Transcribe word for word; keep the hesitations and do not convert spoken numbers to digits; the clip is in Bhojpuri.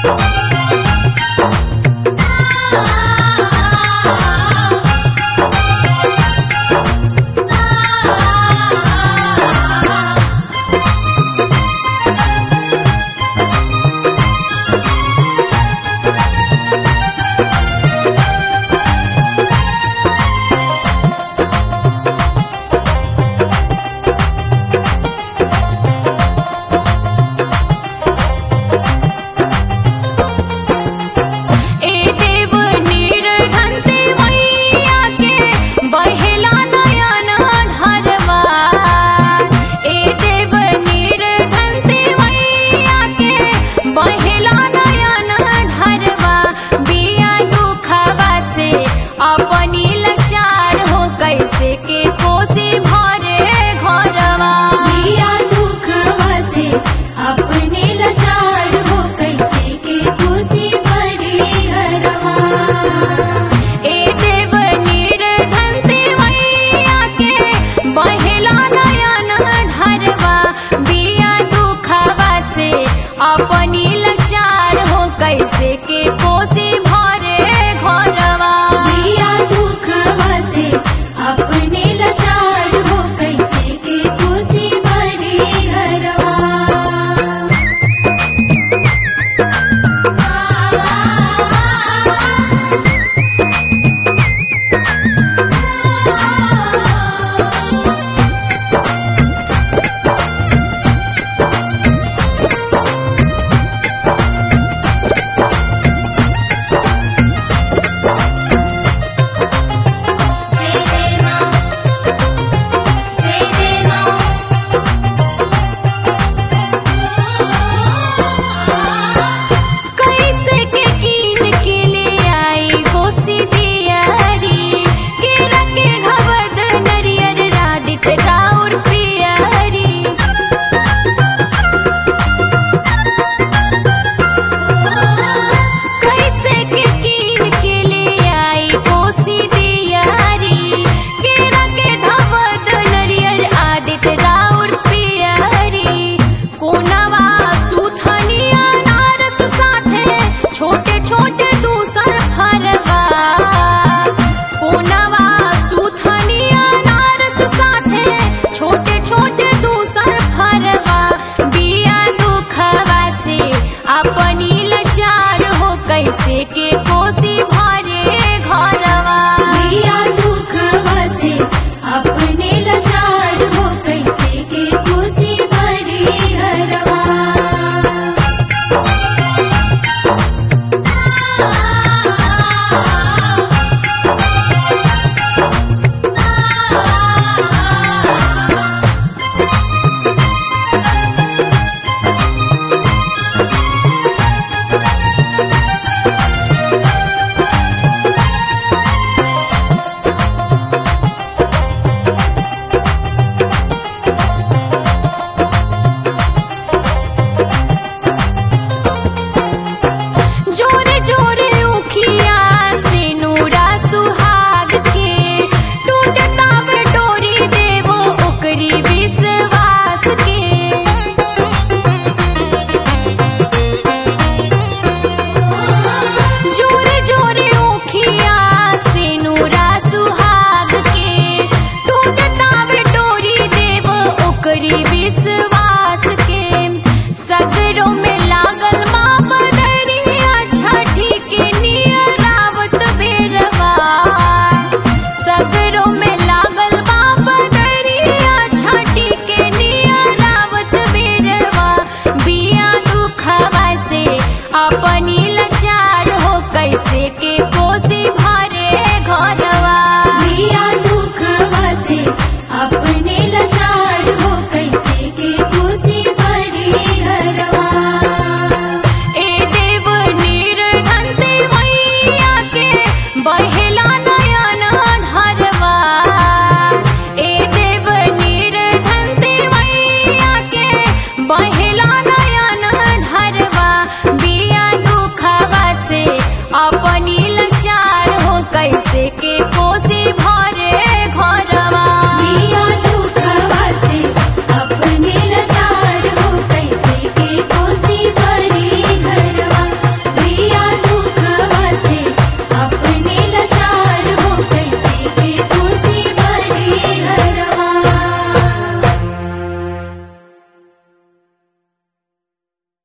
कैसे के कोसी भरे घरवा बिया दुखवा से अपने लाचार हो कैसे के कोसी भरे घरवा। कैसे के कोसी भरे घरवा बिया दुखवा से अपने लाचार हो कैसे के कोसी भरे घरवा। जोरे जोरे उखिया से नूरा सुहाग के टूटता बटोरी देवो ओकरी विश्वास के। जोरे जोरे उखिया से नूरा सुहाग के टूटता बटोरी देवो ओकरी विश्वास के। सगरों में लागल कैसे के